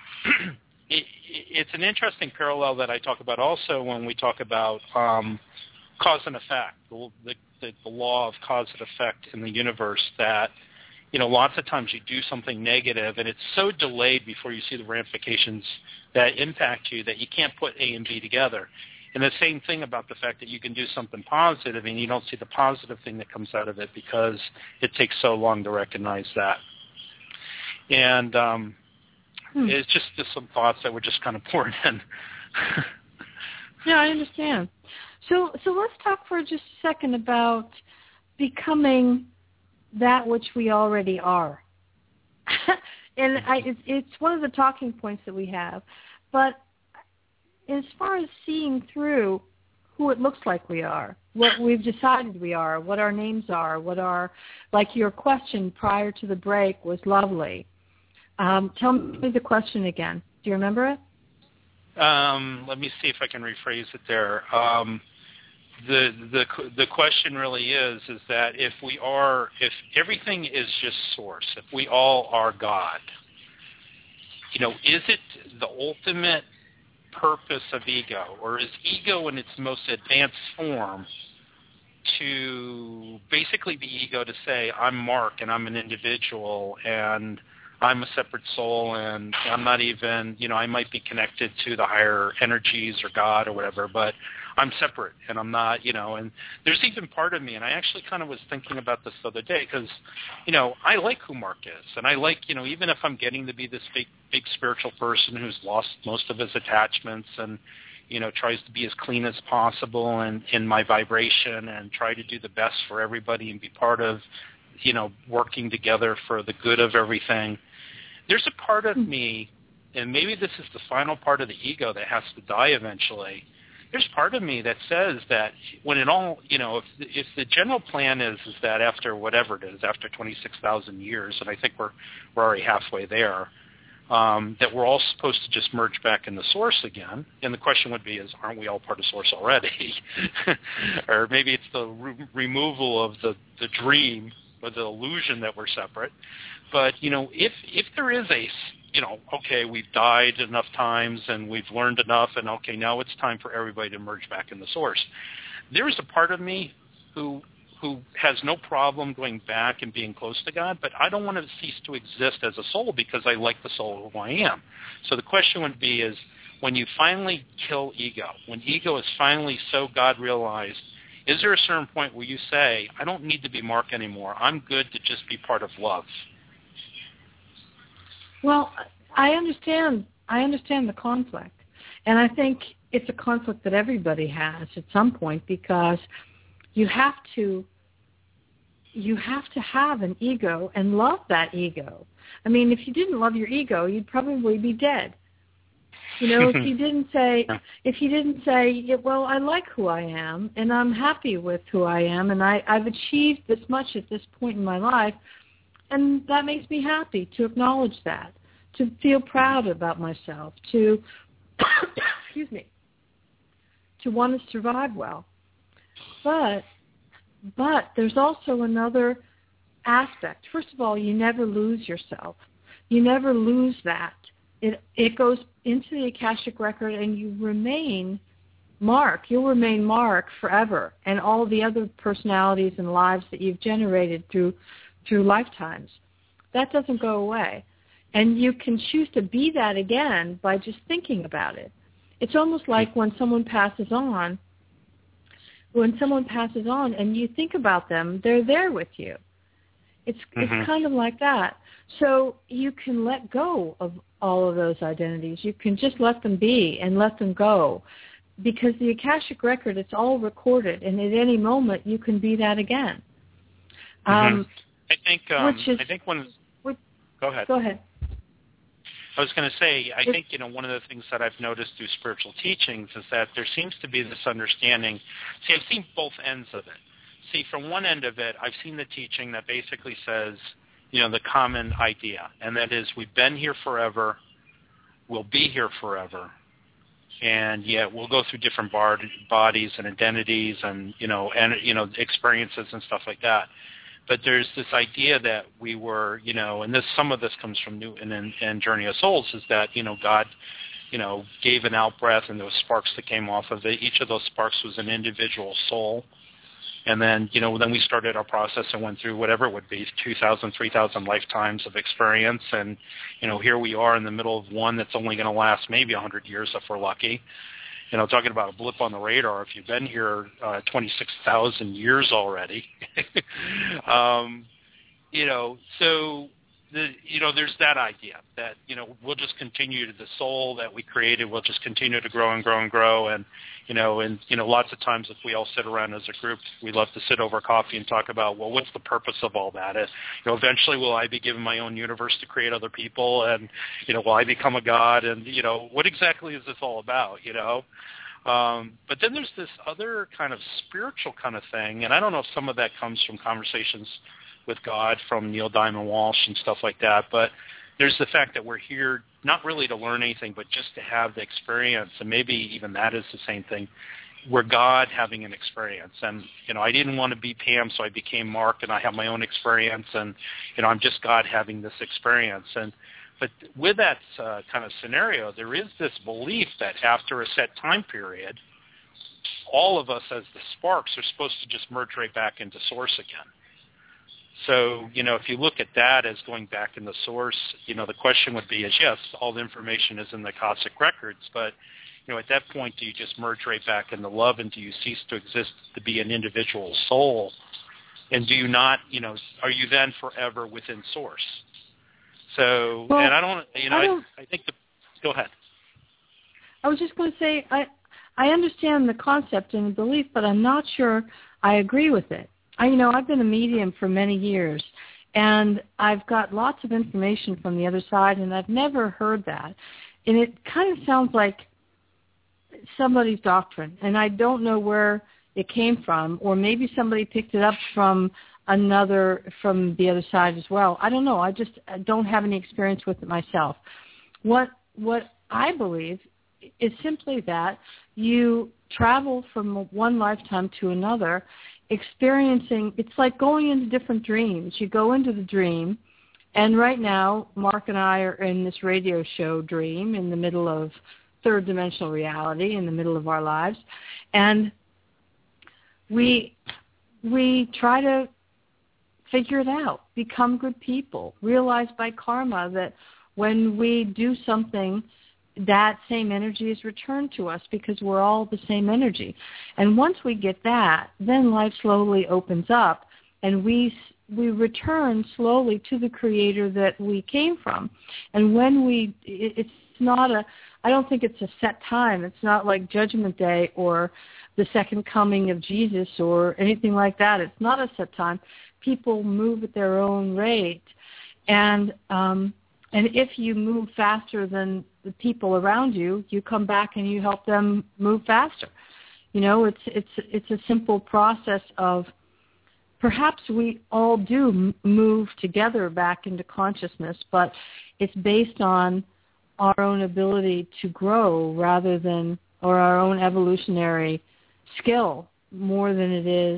Speaker 2: it's an interesting parallel that I talk about also when we talk about cause and effect, the law of cause and effect in the universe, that lots of times you do something negative, and it's so delayed before you see the ramifications that impact you that you can't put A and B together. And the same thing about the fact that you can do something positive and you don't see the positive thing that comes out of it because it takes so long to recognize that. And it's just some thoughts that were just kind of poured in.
Speaker 1: Yeah, I understand. So let's talk for just a second about becoming that which we already are. And it's one of the talking points that we have. But as far as seeing through who it looks like we are, what we've decided we are, what our names are, like your question prior to the break was lovely. Tell me the question again. Do you remember it?
Speaker 2: Let me see if I can rephrase it there. The question really is that if everything is just source, if we all are God, is it the ultimate purpose of ego, or is ego in its most advanced form to basically the ego to say, I'm Mark and I'm an individual and I'm a separate soul and I'm not even, I might be connected to the higher energies or God or whatever, but I'm separate and I'm not, and there's even part of me, and I actually kind of was thinking about this the other day because, I like who Mark is, and I like, even if I'm getting to be this big spiritual person who's lost most of his attachments and, tries to be as clean as possible and in my vibration and try to do the best for everybody and be part of, working together for the good of everything. There's a part of me, and maybe this is the final part of the ego that has to die eventually. There's part of me that says that when it all, if the general plan is that after whatever it is, after 26,000 years, and I think we're already halfway there, that we're all supposed to just merge back in the source again. And the question would be aren't we all part of source already? Or maybe it's the removal of the dream or the illusion that we're separate. But, if there is okay, we've died enough times and we've learned enough, and okay, now it's time for everybody to merge back in the source. There is a part of me who has no problem going back and being close to God, but I don't want to cease to exist as a soul because I like the soul of who I am. So the question would be is when you finally kill ego, when ego is finally so God realized, is there a certain point where you say, I don't need to be Mark anymore. I'm good to just be part of love?
Speaker 1: Well, I understand the conflict. And I think it's a conflict that everybody has at some point because you have to have an ego and love that ego. I mean, if you didn't love your ego, you'd probably be dead. If you didn't say, well, I like who I am and I'm happy with who I am and I've achieved this much at this point in my life, and that makes me happy to acknowledge that, to feel proud about myself, to, excuse me, to want to survive well. But there's also another aspect. First of all, you never lose yourself. You never lose that. It goes into the Akashic record and you remain Mark. You'll remain Mark forever, and all the other personalities and lives that you've generated through lifetimes. That doesn't go away. And you can choose to be that again by just thinking about it. It's almost like when someone passes on and you think about them, they're there with you. It's kind of like that. So you can let go of all of those identities. You can just let them be and let them go. Because the Akashic record, it's all recorded, and at any moment you can be that again.
Speaker 2: Go ahead.
Speaker 1: Go ahead.
Speaker 2: I was going to say, I think, one of the things that I've noticed through spiritual teachings is that there seems to be this understanding. See, I've seen both ends of it. See, from one end of it, I've seen the teaching that basically says, the common idea, and that is we've been here forever, we'll be here forever, and yet we'll go through different bodies and identities and, experiences and stuff like that. But there's this idea that we were, and some of this comes from Newton and Journey of Souls, is that, God, gave an out breath and there was sparks that came off of it. Each of those sparks was an individual soul And then, then we started our process and went through whatever it would be, 2,000, 3,000 lifetimes of experience. And, here we are in the middle of one that's only going to last maybe 100 years if we're lucky. Talking about a blip on the radar, if you've been here 26,000 years already, so there's that idea that, we'll just continue to, the soul that we created will just continue to grow and grow and grow. And, lots of times if we all sit around as a group, we love to sit over coffee and talk about, well, what's the purpose of all that? Eventually will I be given my own universe to create other people? And, will I become a god? And, what exactly is this all about, But then there's this other kind of spiritual kind of thing. And I don't know if some of that comes from conversations with God from Neil Diamond Walsh and stuff like that. But there's the fact that we're here not really to learn anything, but just to have the experience. And maybe even that is the same thing. We're God having an experience. And, I didn't want to be Pam, so I became Mark, and I have my own experience. And, I'm just God having this experience. But with that kind of scenario, there is this belief that after a set time period, all of us as the sparks are supposed to just merge right back into source again. So, if you look at that as going back in the source, the question would be is, yes, all the information is in the Akashic records, but, at that point, do you just merge right back into love, and do you cease to exist to be an individual soul? And do you not, are you then forever within source? So, well, and I think go ahead.
Speaker 1: I was just going to say, I understand the concept and the belief, but I'm not sure I agree with it. I've been a medium for many years, and I've got lots of information from the other side, and I've never heard that. And it kind of sounds like somebody's doctrine, and I don't know where it came from, or maybe somebody picked it up from the other side as well. I don't know. I don't have any experience with it myself. What I believe is simply that you travel from one lifetime to another, experiencing, it's like going into different dreams. You go into the dream, and right now, Mark and I are in this radio show dream in the middle of third dimensional reality, in the middle of our lives, and we try to figure it out, become good people, realize by karma that when we do something, that same energy is returned to us because we're all the same energy. And once we get that, then life slowly opens up, and we return slowly to the Creator that we came from. And when it's not I don't think it's a set time. It's not like Judgment Day or the second coming of Jesus or anything like that. It's not a set time. People move at their own rate, and if you move faster than the people around you, you come back and you help them move faster. It's a simple process of perhaps we all do move together back into consciousness, but it's based on our own ability to grow rather than, or our own evolutionary skill more than it is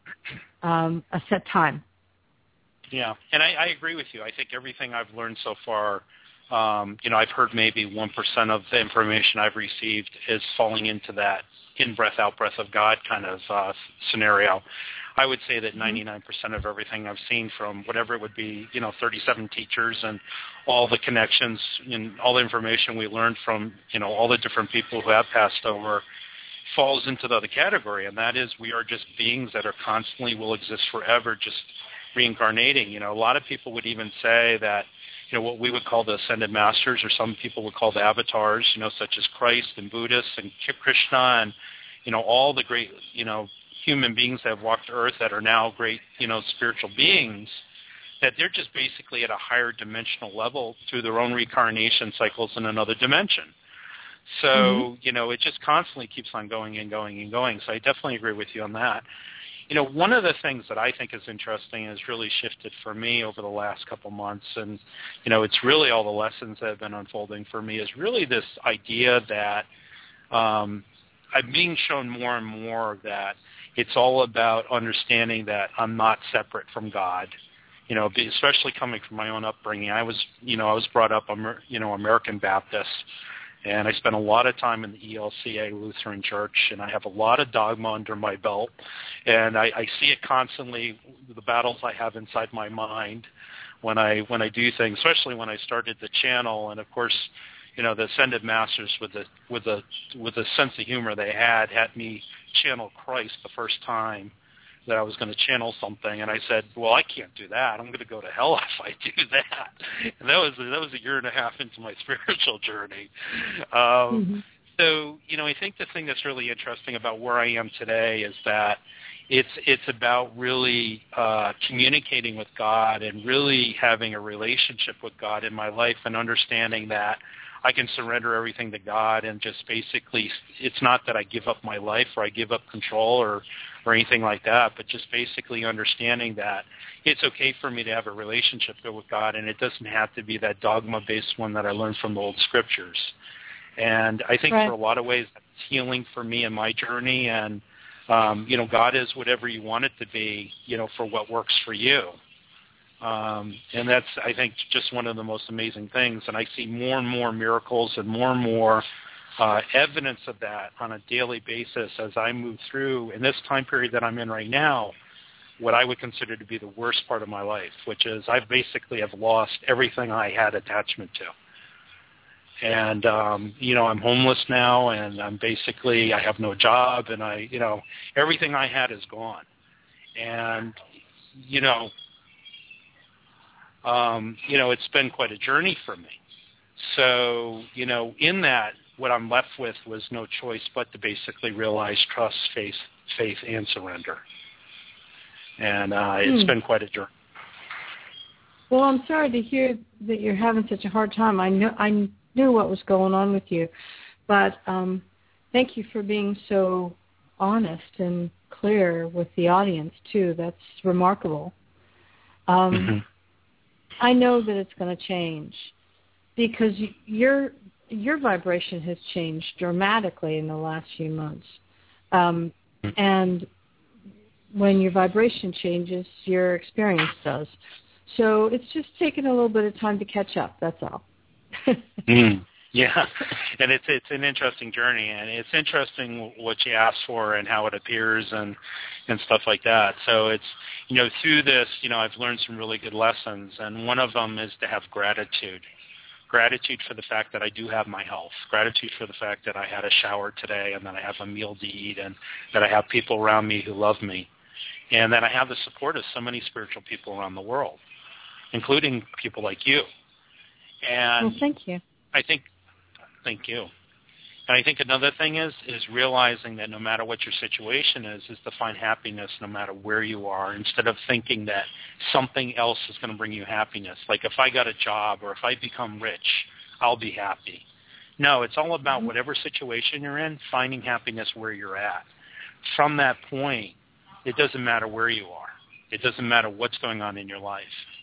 Speaker 1: a set time.
Speaker 2: Yeah, and I agree with you. I think everything I've learned so far, I've heard maybe 1% of the information I've received is falling into that in-breath, out-breath of God kind of scenario. I would say that 99% of everything I've seen from whatever it would be, 37 teachers and all the connections and all the information we learned from, all the different people who have passed over falls into the other category, and that is we are just beings that are constantly will exist forever, just reincarnating. A lot of people would even say that, what we would call the ascended masters, or some people would call the avatars, such as Christ and Buddhists and Krishna and, all the great, human beings that have walked Earth that are now great, spiritual beings, that they're just basically at a higher dimensional level through their own reincarnation cycles in another dimension. So, it just constantly keeps on going and going and going. So I definitely agree with you on that. One of the things that I think is interesting has really shifted for me over the last couple months, and, it's really all the lessons that have been unfolding for me, is really this idea that I'm being shown more and more that it's all about understanding that I'm not separate from God, especially coming from my own upbringing. I was brought up, American Baptist,
Speaker 3: And I spent a lot of time in the ELCA Lutheran Church, and I have a lot of dogma under my belt. And I see it constantly, the battles I have inside my mind when I do things, especially when I started the channel. And, of course, you know, the Ascended Masters with the sense of humor they had me channel Christ the first time that I was going to channel something, and I said, well, I can't do that. I'm going to go to hell if I do that. And that was a year and a half into my spiritual journey. So, you know, I think the thing that's really interesting about where I am today is that it's about really communicating with God and really having a relationship with God in my life and understanding that I can surrender everything to God and just basically, it's not that I give up my life or I give up control or anything like that, but just basically understanding that it's okay for me to have a relationship with God, and it doesn't have to be that dogma-based one that I learned from the old scriptures. And I think for a lot of ways, that's healing for me in my journey, and, you know, God is whatever you want it to be, you know, for what works for you. And that's, I think, just one of the most amazing things. And I see more and more miracles and more evidence of that on a daily basis as I move through, in this time period that I'm in right now, what I would consider to be the worst part of my life, which is I basically have lost everything I had attachment to. And, you know, I'm homeless now, and I have no job, and everything I had is gone. And, it's been quite a journey for me. So, in that, what I'm left with was no choice but to basically realize trust, faith, and surrender. And it's been quite a journey.
Speaker 1: Well, I'm sorry to hear that you're having such a hard time. I knew what was going on with you, but thank you for being so honest and clear with the audience too. That's remarkable. I know that it's going to change because your vibration has changed dramatically in the last few months, and when your vibration changes, your experience does. So it's just taken a little bit of time to catch up. That's all.
Speaker 3: Yeah, and it's an interesting journey, and it's interesting what you ask for and how it appears and stuff like that. So it's, through this, I've learned some really good lessons, and one of them is to have gratitude. Gratitude for the fact that I do have my health. Gratitude for the fact that I had a shower today and that I have a meal to eat and that I have people around me who love me, and that I have the support of so many spiritual people around the world, including people like you. And
Speaker 1: well, thank you.
Speaker 3: Thank you. And I think another thing is realizing that no matter what your situation is to find happiness no matter where you are, instead of thinking that something else is going to bring you happiness. Like if I got a job or if I become rich, I'll be happy. No, it's all about whatever situation you're in, finding happiness where you're at. From that point, it doesn't matter where you are. It doesn't matter what's going on in your life,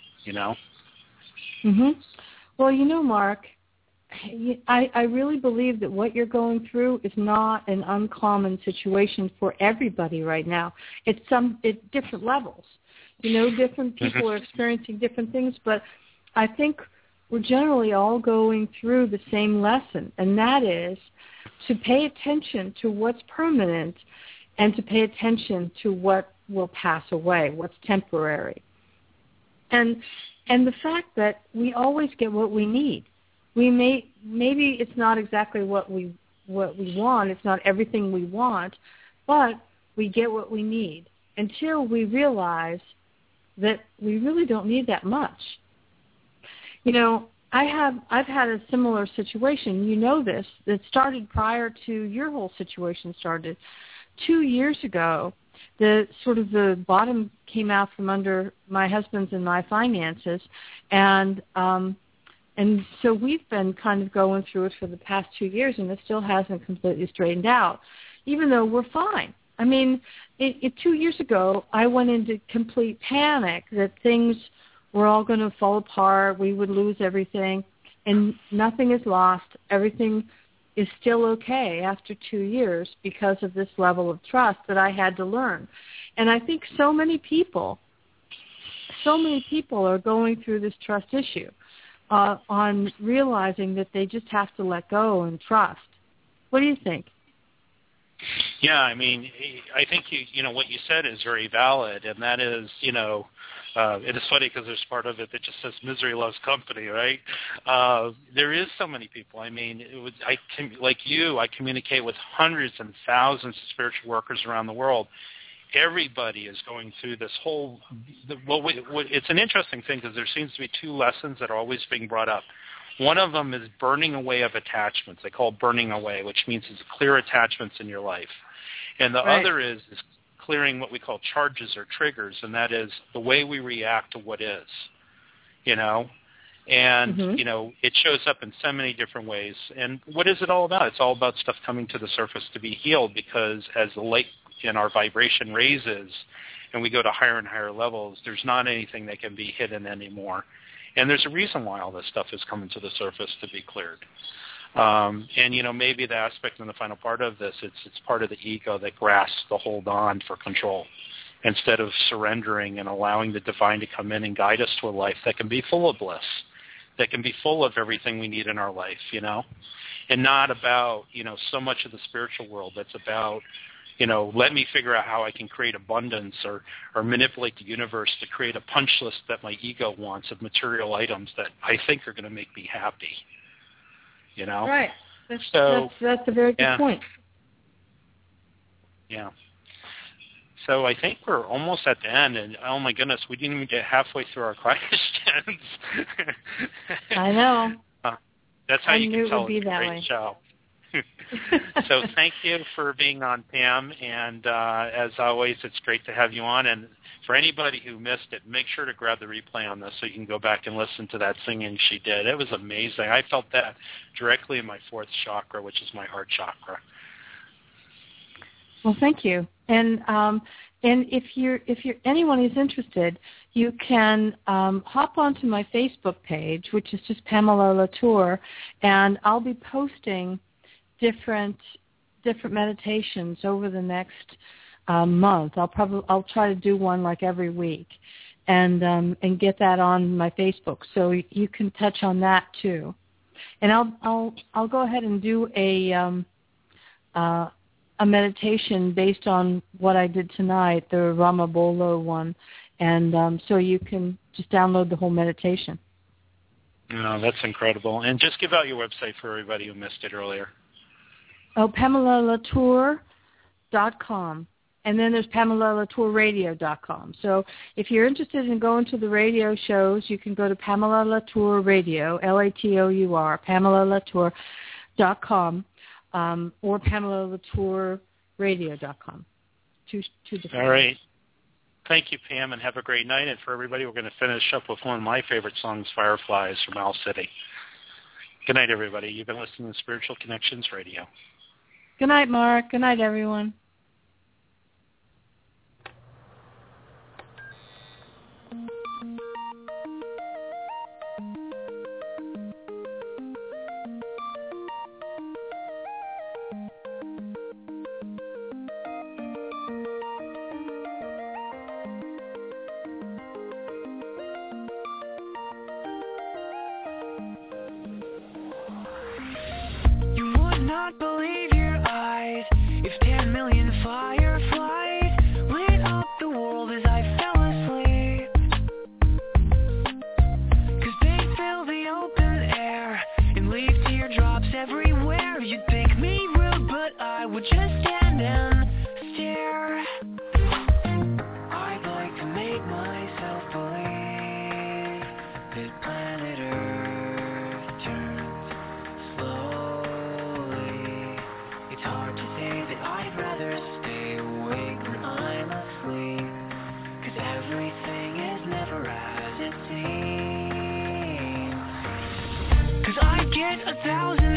Speaker 1: Well, Mark, I really believe that what you're going through is not an uncommon situation for everybody right now. It's at different levels. Different people are experiencing different things, but I think we're generally all going through the same lesson, and that is to pay attention to what's permanent and to pay attention to what will pass away, what's temporary. And the fact that we always get what we need. Maybe it's not exactly what we want. It's not everything we want, but we get what we need until we realize that we really don't need that much. I've had a similar situation. This that started prior to your whole situation started 2 years ago. The bottom came out from under my husband's and my finances, and so we've been kind of going through it for the past 2 years, and it still hasn't completely straightened out, even though we're fine. I mean, 2 years ago, I went into complete panic that things were all going to fall apart, we would lose everything, and nothing is lost. Everything is still okay after 2 years because of this level of trust that I had to learn. And I think so many people are going through this trust issue. on realizing that they just have to let go and trust. What do you think?
Speaker 3: Yeah, I mean, I think what you said is very valid, and that is, it is funny because there's part of it that just says misery loves company, right? There is so many people. I mean, like you, I communicate with hundreds and thousands of spiritual workers around the world. Everybody is going through this whole. It's an interesting thing because there seems to be two lessons that are always being brought up. One of them is burning away of attachments. They call it burning away, which means it's clear attachments in your life. And the other is clearing what we call charges or triggers, and that is the way we react to what is, And, it shows up in so many different ways. And what is it all about? It's all about stuff coming to the surface to be healed, because as the light in our vibration raises and we go to higher and higher levels, there's not anything that can be hidden anymore. And there's a reason why all this stuff is coming to the surface to be cleared. And, maybe the aspect in the final part of this, it's part of the ego that grasps the hold on for control instead of surrendering and allowing the divine to come in and guide us to a life that can be full of bliss, that can be full of everything we need in our life, and not about, so much of the spiritual world that's about, let me figure out how I can create abundance or manipulate the universe to create a punch list that my ego wants of material items that I think are going to make me happy.
Speaker 1: Right. That's a very good point.
Speaker 3: Yeah. So I think we're almost at the end, and oh my goodness, we didn't even get halfway through our questions.
Speaker 1: I know.
Speaker 3: That's how you can tell
Speaker 1: it's
Speaker 3: a great show. So thank you for being on, Pam, and as always, it's great to have you on. And for anybody who missed it, make sure to grab the replay on this so you can go back and listen to that singing she did. It was amazing. I felt that directly in my fourth chakra, which is my heart chakra.
Speaker 1: Well, thank you. And if anyone is interested, you can hop onto my Facebook page, which is just Pamela Latour, and I'll be posting different meditations over the next month. I'll try to do one like every week, and get that on my Facebook, so you can touch on that too. And I'll go ahead and do a meditation based on what I did tonight, the Rama Bolo one, and so you can just download the whole meditation.
Speaker 3: No, that's incredible. And just give out your website for everybody who missed it earlier.
Speaker 1: Oh, PamelaLatour.com. And then there's PamelaLatourRadio.com. So if you're interested in going to the radio shows, you can go to Pamela Latour Radio, Latour, PamelaLatour.com, or PamelaLatourRadio.com. Two different.
Speaker 3: All right. Thank you, Pam, and have a great night. And for everybody, we're going to finish up with one of my favorite songs, Fireflies from Owl City. Good night, everybody. You've been listening to Spiritual Connections Radio.
Speaker 1: Good night, Mark. Good night, everyone.
Speaker 4: Not believe your eyes if 10 million fireflies lit up the world as I fell asleep. 'Cause they fill the open air and leave teardrops everywhere. You'd think me rude, but I would just stand and stare. I'd like to make myself believe that planet Earth turns slowly. It's hard to say that I'd rather stay awake when I'm asleep, 'cause everything is never as it seems. 'Cause I get 1,000